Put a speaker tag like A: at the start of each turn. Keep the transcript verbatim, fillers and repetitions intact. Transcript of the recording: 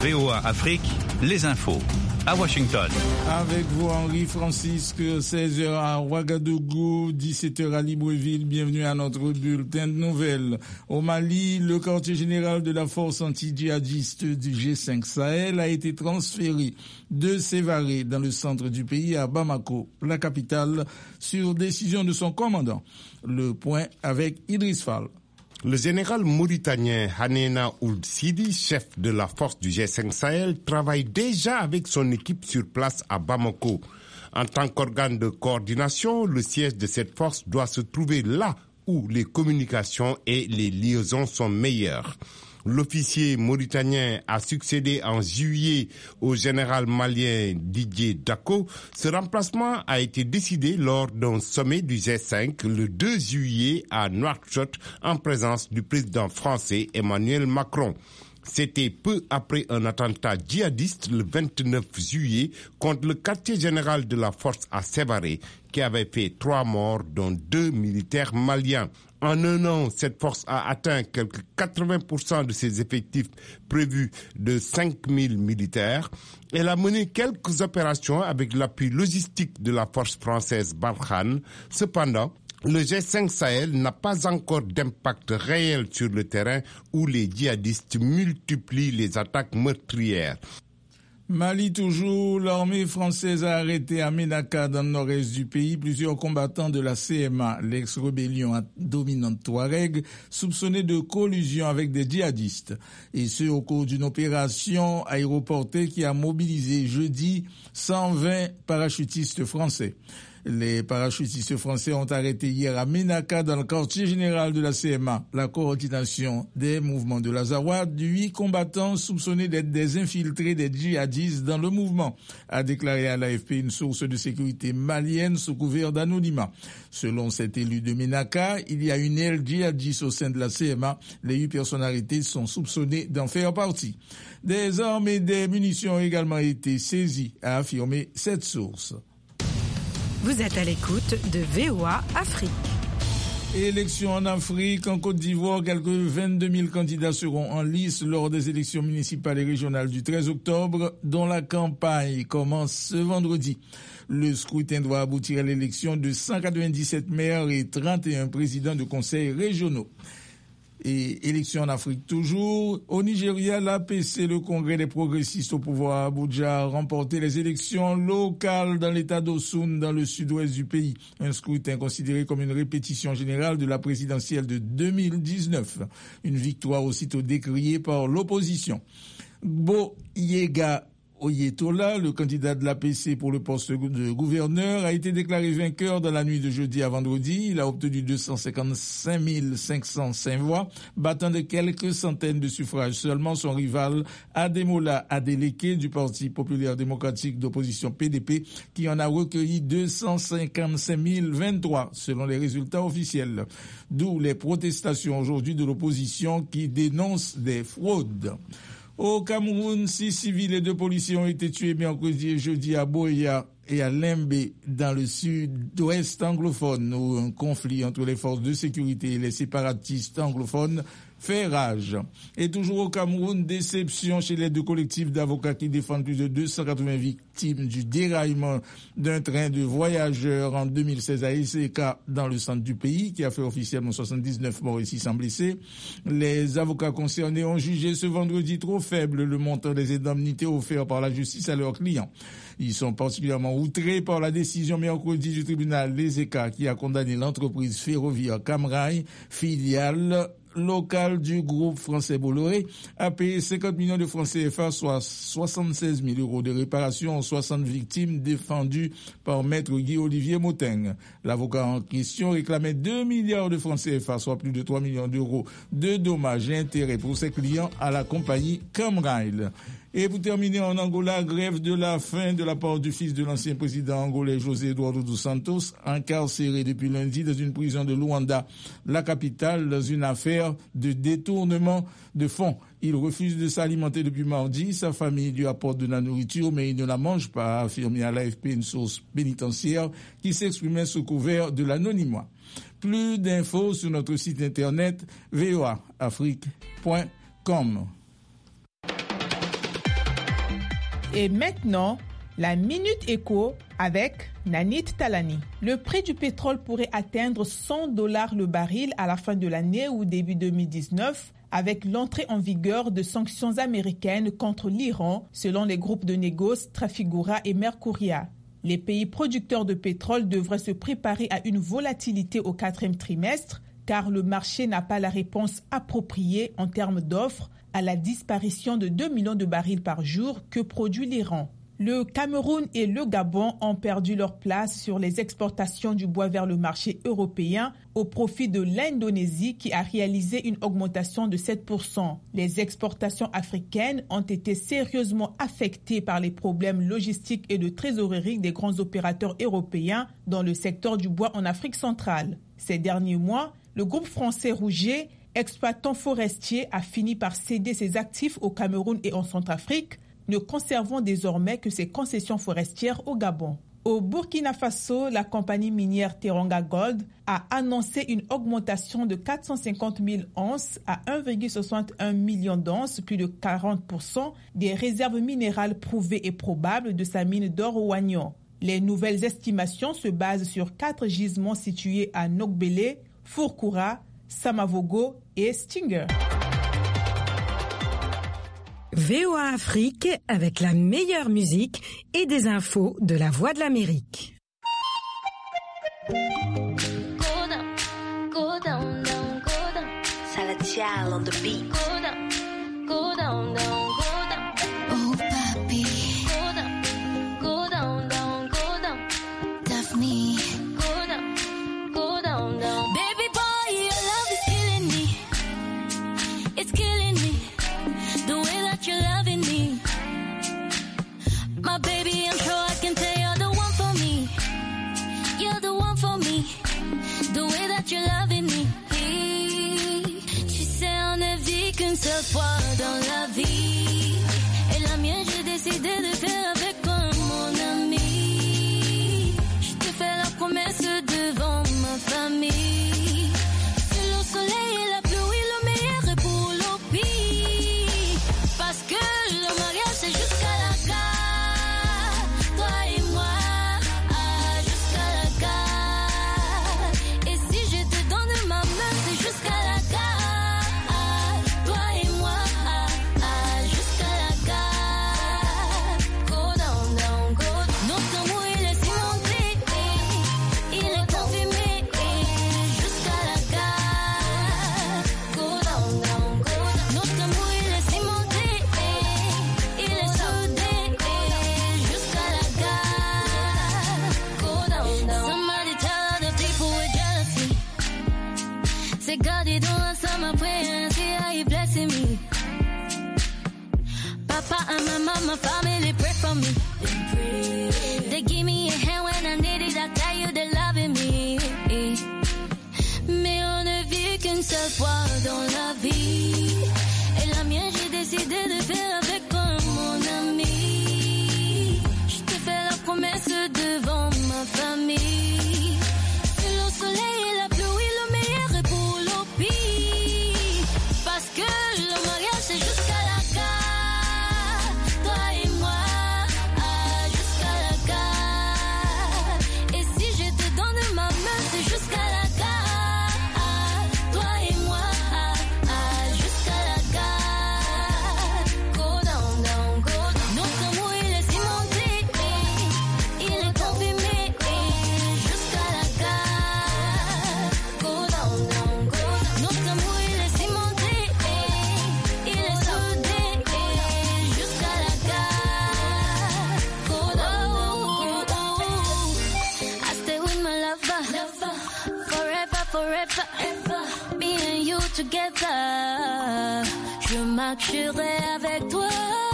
A: V O A Afrique, les infos. À Washington.
B: Avec vous, Henri Francisque, seize heures à Ouagadougou, dix-sept heures à Libreville. Bienvenue à notre bulletin de nouvelles. Au Mali, le quartier général de la force anti-djihadiste du G cinq Sahel a été transféré de Sévaré dans le centre du pays à Bamako, la capitale, sur décision de son commandant. Le point avec Idriss Fall.
C: Le général mauritanien Hanena Ould Sidi, chef de la force du G cinq Sahel, travaille déjà avec son équipe sur place à Bamako. En tant qu'organe de coordination, le siège de cette force doit se trouver là où les communications et les liaisons sont meilleures. L'officier mauritanien a succédé en juillet au général malien Didier Dako. Ce remplacement a été décidé lors d'un sommet du G cinq le deux juillet à Nouakchott en présence du président français Emmanuel Macron. C'était peu après un attentat djihadiste le vingt-neuf juillet contre le quartier général de la force à Sévaré qui avait fait trois morts dont deux militaires maliens. En un an, cette force a atteint quelques quatre-vingts pour cent de ses effectifs prévus de cinq mille militaires. Elle a mené quelques opérations avec l'appui logistique de la force française Barkhane. Cependant, le G cinq Sahel n'a pas encore d'impact réel sur le terrain où les djihadistes multiplient les attaques meurtrières.
B: Mali toujours, l'armée française a arrêté à Ménaka dans le nord-est du pays plusieurs combattants de la C M A, l'ex-rébellion dominante Touareg, soupçonnés de collusion avec des djihadistes. Et ce au cours d'une opération aéroportée qui a mobilisé jeudi cent vingt parachutistes français. Les parachutistes français ont arrêté hier à Ménaka dans le quartier général de la C M A la coordination des mouvements de l'Azawad, huit combattants soupçonnés d'être des infiltrés des djihadistes dans le mouvement, a déclaré à l'A F P une source de sécurité malienne sous couvert d'anonymat. Selon cet élu de Ménaka, il y a une aile djihadiste au sein de la C M A. Les huit personnes arrêtées sont soupçonnées d'en faire partie. Des armes et des munitions ont également été saisies, a affirmé cette source.
D: Vous êtes à l'écoute de V O A Afrique.
B: Élections en Afrique, en Côte d'Ivoire, quelques vingt-deux mille candidats seront en lice lors des élections municipales et régionales du treize octobre, dont la campagne commence ce vendredi. Le scrutin doit aboutir à l'élection de cent quatre-vingt-dix-sept maires et trente et un présidents de conseils régionaux. Et élections en Afrique toujours. Au Nigeria, l'A P C, le Congrès des progressistes au pouvoir à Abuja, a remporté les élections locales dans l'état d'Osun, dans le sud-ouest du pays. Un scrutin considéré comme une répétition générale de la présidentielle de deux mille dix-neuf. Une victoire aussitôt décriée par l'opposition. Gbo Yega Oyetola, le candidat de l'A P C pour le poste de gouverneur, a été déclaré vainqueur dans la nuit de jeudi à vendredi. Il a obtenu deux cent cinquante-cinq mille cinq cent cinq voix, battant de quelques centaines de suffrages seulement son rival Ademola Adeleke du Parti populaire démocratique d'opposition P D P, qui en a recueilli deux cent cinquante-cinq mille vingt-trois selon les résultats officiels. D'où les protestations aujourd'hui de l'opposition qui dénonce des fraudes. Au Cameroun, six civils et deux policiers ont été tués mercredi et jeudi à Boya et à Lembe, dans le sud-ouest anglophone, où un conflit entre les forces de sécurité et les séparatistes anglophones fait rage. Et toujours au Cameroun, déception chez les deux collectifs d'avocats qui défendent plus de deux cent quatre-vingts victimes du déraillement d'un train de voyageurs en deux mille seize à Iseka, dans le centre du pays, qui a fait officiellement soixante-dix-neuf morts et six cents blessés. Les avocats concernés ont jugé ce vendredi trop faible le montant des indemnités offertes par la justice à leurs clients. Ils sont particulièrement outrés par la décision mercredi du tribunal Iseka qui a condamné l'entreprise ferroviaire Camrail, filiale local du groupe français Bolloré, a payé cinquante millions de francs C F A, soit soixante-seize mille euros de réparation aux soixante victimes défendues par maître Guy-Olivier Moteng. L'avocat en question réclamait deux milliards de francs C F A, soit plus de trois millions d'euros de dommages et intérêts pour ses clients à la compagnie Camrail. Et pour terminer, en Angola, grève de la faim de la part du fils de l'ancien président angolais José Eduardo dos Santos, incarcéré depuis lundi dans une prison de Luanda, la capitale, dans une affaire de détournement de fonds. Il refuse de s'alimenter depuis mardi. Sa famille lui apporte de la nourriture, mais il ne la mange pas, a affirmé à l'A F P une source pénitentiaire qui s'exprimait sous couvert de l'anonymat. Plus d'infos sur notre site internet v o a afrique point com.
E: Et maintenant, la Minute Éco avec Nanit Talani. Le prix du pétrole pourrait atteindre cent dollars le baril à la fin de l'année ou début deux mille dix-neuf, avec l'entrée en vigueur de sanctions américaines contre l'Iran, selon les groupes de négoce Trafigura et Mercuria. Les pays producteurs de pétrole devraient se préparer à une volatilité au quatrième trimestre, car le marché n'a pas la réponse appropriée en termes d'offres à la disparition de deux millions de barils par jour que produit l'Iran. Le Cameroun et le Gabon ont perdu leur place sur les exportations du bois vers le marché européen au profit de l'Indonésie qui a réalisé une augmentation de sept pour cent. Les exportations africaines ont été sérieusement affectées par les problèmes logistiques et de trésorerie des grands opérateurs européens dans le secteur du bois en Afrique centrale. Ces derniers mois, le groupe français Rouget, exploitant forestier, a fini par céder ses actifs au Cameroun et en Centrafrique, ne conservant désormais que ses concessions forestières au Gabon. Au Burkina Faso, la compagnie minière Teranga Gold a annoncé une augmentation de quatre cent cinquante mille onces à un virgule soixante et un million d'onces, plus de quarante pour cent des réserves minérales prouvées et probables de sa mine d'or au Wagnon. Les nouvelles estimations se basent sur quatre gisements situés à Nogbele, Fourkoura, Samavogo et Stinger.
D: V O A Afrique avec la meilleure musique et des infos de la Voix de l'Amérique.
F: Go down, go down, down, go down. Salatiel on the beat. Go down, go down, down, go down. Oh papi. Go down, go down, down, go down. Daphne. Go down, go down, down. Baby boy, your love is killing me. It's killing me. The way that you're loving me. My baby, I'm sure I can tell you're the one for me. You're the one for me. The way that you're loving me. Tu sais, on ne vit qu'une seule fois dans la vie. Et la mienne, j'ai décidé de faire avec toi, mon ami. Je te fais la promesse devant ma famille. C'est le soleil et la pluie, le meilleur est pour le pire. Parce que le mariage, c'est jusqu'à la gare. Toi et moi, ah, jusqu'à la gare. Et si je te donne ma main, c'est jusqu'à la gare. Toi et moi, ah, ah, jusqu'à la gare. Go down, down, go down. Notre amour, il est cimenté, il est confirmé, jusqu'à la gare. Go down, down, go down. Notre amour, il est cimenté, il est soudé, jusqu'à la gare. Go down, down. Somebody tell other people with jealousy. Say God, he don't answer my prayer and see how he blessing me. Papa and my mama, family pray for me. They give me a hand when I need it. I tell you they're loving me. Mais on ne vit qu'une seule fois dans la vie. Et la mienne, j'ai décidé de faire avec toi, mon ami. Je te fais la promesse devant ma famille. C'est le soleil et la pluie, le meilleur est pour le pire. Parce que le mariage, c'est jusqu'à la gare. Toi et moi, ah, jusqu'à la gare. Et si je te donne ma main, c'est jusqu'à la gare. Toi et moi, ah, ah, jusqu'à la gare. Go down, down, go down. Notre amour, il est cimenté, il est confirmé, jusqu'à la gare. Go down, down, go down. Notre amour, il est cimenté, il est soudé, jusqu'à la gare. Go down, down, go down. I stay with my lover, forever, forever, me and you together. Je marcherai avec toi.